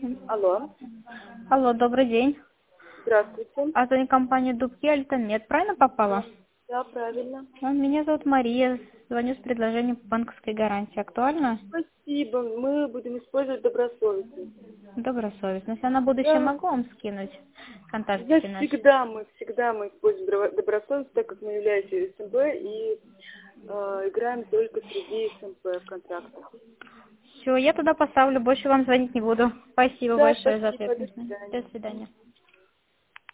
Алло, Алло, добрый день. здравствуйте. А это не компания Дубки Альтамет, правильно попала? Да, правильно. Меня зовут Мария, звоню с предложением по банковской гарантии. Актуально? Спасибо, мы будем использовать добросовестность. Добросовестность. Я на будущее Да, могу вам скинуть контактики наши? всегда мы используем добросовестность, так как мы являемся СМБ и играем только среди СМБ в контрактах. Все, я туда поставлю, больше вам звонить не буду. Спасибо Да, большое за спасибо, ответ. до свидания. До свидания.